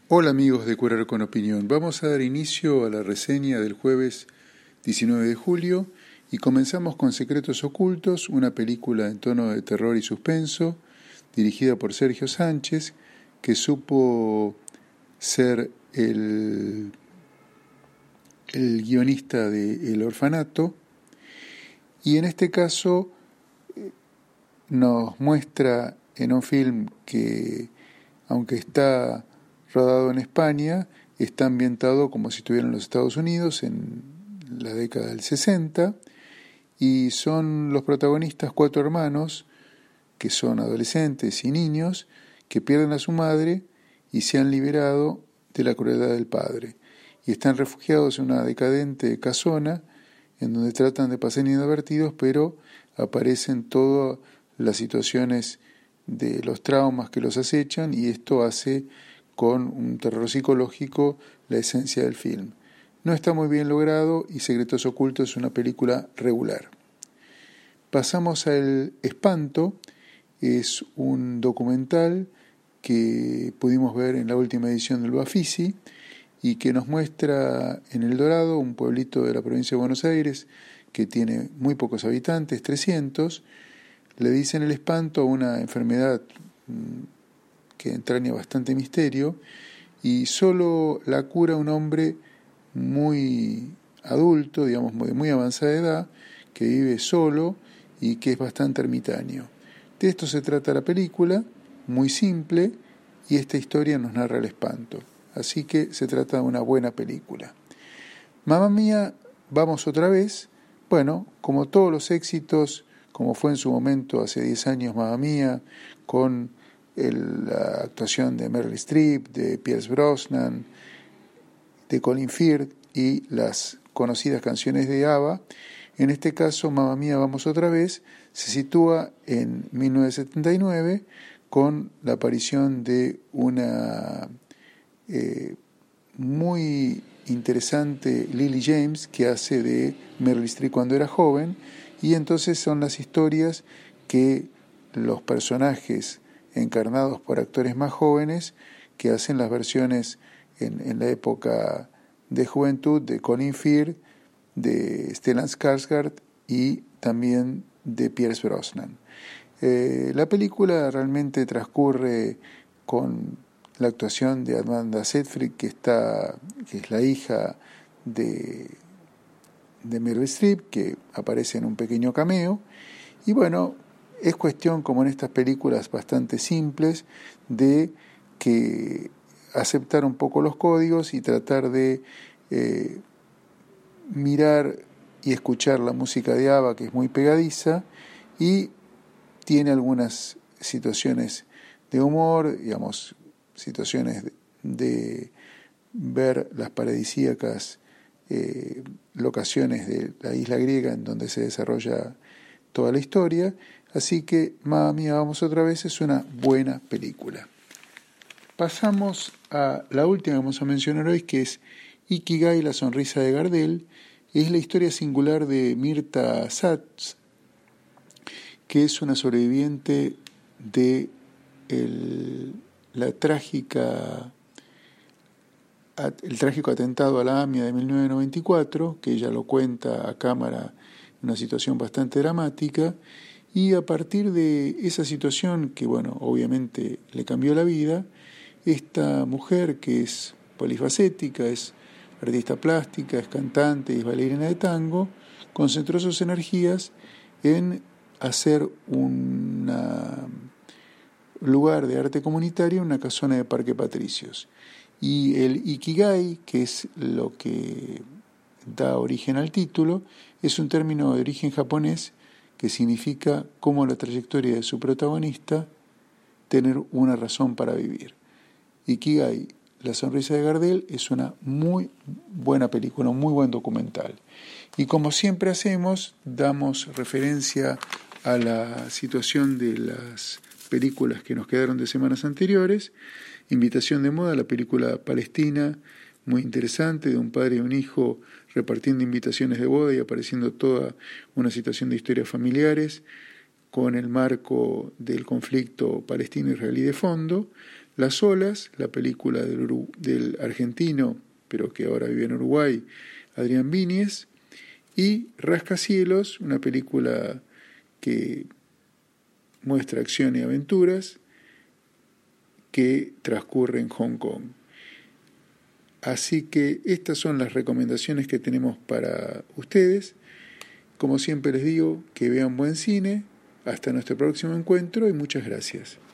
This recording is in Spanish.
Hola amigos de Curar con Opinión, vamos a dar inicio a la reseña del jueves 19 de julio y comenzamos con Secretos Ocultos, una película en tono de terror y suspenso, dirigida por Sergio Sánchez, que supo ser el guionista de El Orfanato, y en este caso nos muestra en un film que, aunque está rodado en España, está ambientado como si estuviera en los Estados Unidos en la década del 60, y son los protagonistas 4 hermanos que son adolescentes y niños que pierden a su madre y se han liberado de la crueldad del padre y están refugiados en una decadente casona en donde tratan de pasar inadvertidos, pero aparecen todas las situaciones de los traumas que los acechan, y esto hace con un terror psicológico la esencia del film. No está muy bien logrado y Secretos Ocultos es una película regular. Pasamos a El Espanto, es un documental que pudimos ver en la última edición del Bafisi y que nos muestra en El Dorado, un pueblito de la provincia de Buenos Aires que tiene muy pocos habitantes, 300, le dicen el espanto a una enfermedad que entraña bastante misterio, y solo la cura un hombre muy adulto, digamos, de muy avanzada edad, que vive solo y que es bastante ermitaño. De esto se trata la película, muy simple, y esta historia nos narra el espanto. Así que se trata de una buena película. Mamma Mía, vamos otra vez. Bueno, como todos los éxitos, como fue en su momento hace 10 años Mamma Mía, con la actuación de Meryl Streep, de Pierce Brosnan, de Colin Firth y las conocidas canciones de ABBA. En este caso, Mamma Mía, vamos otra vez, se sitúa en 1979 con la aparición de una muy interesante Lily James, que hace de Meryl Streep cuando era joven, y entonces son las historias que los personajes encarnados por actores más jóvenes que hacen las versiones en la época de juventud de Colin Firth, de Stellan Skarsgård y también de Pierce Brosnan. La película realmente transcurre con la actuación de Amanda Seyfried, que es la hija de Meryl Streep, que aparece en un pequeño cameo, y bueno, es cuestión, como en estas películas bastante simples, de que aceptar un poco los códigos y tratar de mirar y escuchar la música de ABBA, que es muy pegadiza, y tiene algunas situaciones de humor, digamos, situaciones de ver las paradisíacas locaciones de la isla griega en donde se desarrolla toda la historia. Así que Mamma Mía, vamos otra vez, es una buena película. Pasamos a la última que vamos a mencionar hoy, que es Ikigai, la sonrisa de Gardel. Es la historia singular de Mirta Sats, que es una sobreviviente de el trágico atentado a la AMIA de 1994, que ella lo cuenta a cámara en una situación bastante dramática, y a partir de esa situación que, bueno, obviamente le cambió la vida, esta mujer, que es polifacética, es artista plástica, es cantante y es bailarina de tango, concentró sus energías en hacer un lugar de arte comunitario, una casona de Parque Patricios. Y el Ikigai, que es lo que da origen al título, es un término de origen japonés que significa, como la trayectoria de su protagonista, tener una razón para vivir. Ikigai, la sonrisa de Gardel, es una muy buena película, un muy buen documental. Y como siempre hacemos, damos referencia a la situación de las películas que nos quedaron de semanas anteriores. Invitación de moda, la película palestina, muy interesante, de un padre y un hijo repartiendo invitaciones de boda y apareciendo toda una situación de historias familiares con el marco del conflicto palestino-israelí de fondo. Las olas, la película del argentino, pero que ahora vive en Uruguay, Adrián Víñez, y Rascacielos, una película que muestra acción y aventuras que transcurre en Hong Kong. Así que estas son las recomendaciones que tenemos para ustedes. Como siempre les digo, que vean buen cine. Hasta nuestro próximo encuentro y muchas gracias.